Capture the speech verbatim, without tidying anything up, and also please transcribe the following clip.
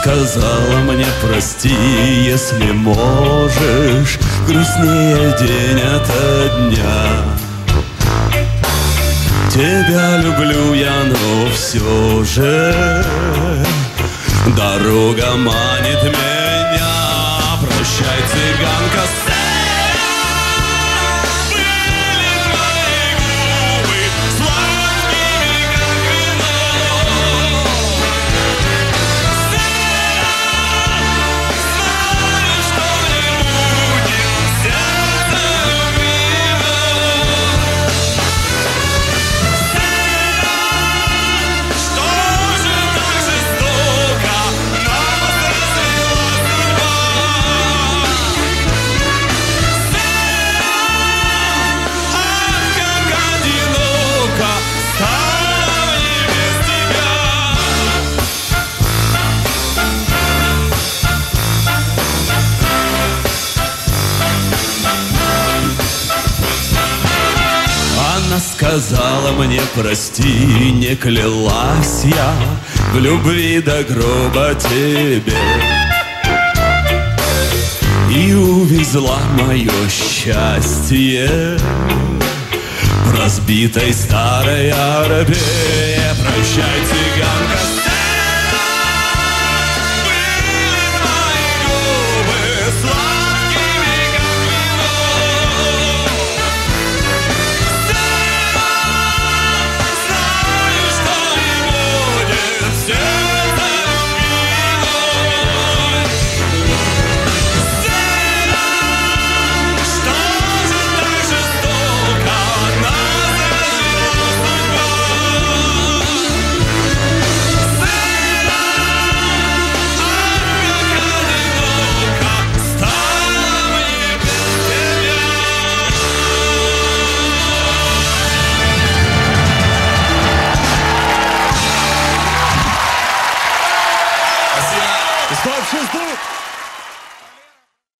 сказала мне прости, если можешь, грустнее день ото дня. Тебя люблю я, но все же дорога манит меня. Прощай, цыганка, сказала мне прости, не клялась я в любви до гроба тебе. И увезла мое счастье в разбитой старой арбе. Прощай, цыганка.